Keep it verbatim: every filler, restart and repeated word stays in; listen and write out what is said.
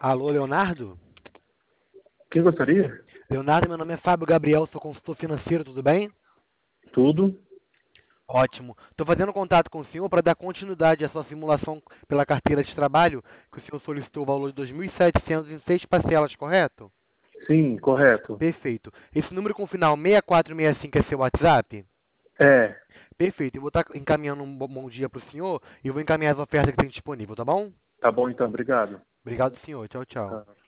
Alô, Leonardo? Quem gostaria? Leonardo, meu nome é Fábio Gabriel, sou consultor financeiro, tudo bem? Tudo. Ótimo. Estou fazendo contato com o senhor para dar continuidade à sua simulação pela carteira de trabalho, que o senhor solicitou o valor de dois mil e setecentos em seis parcelas, correto? Sim, correto. Perfeito. Esse número com final seis quatro seis cinco é seu WhatsApp? É, Perfeito. Eu vou estar encaminhando um bom bom dia para o senhor e eu vou encaminhar as ofertas que tem disponível, tá bom? tá bom então, obrigado. Obrigado, senhor. Tchau, tchau. Tá.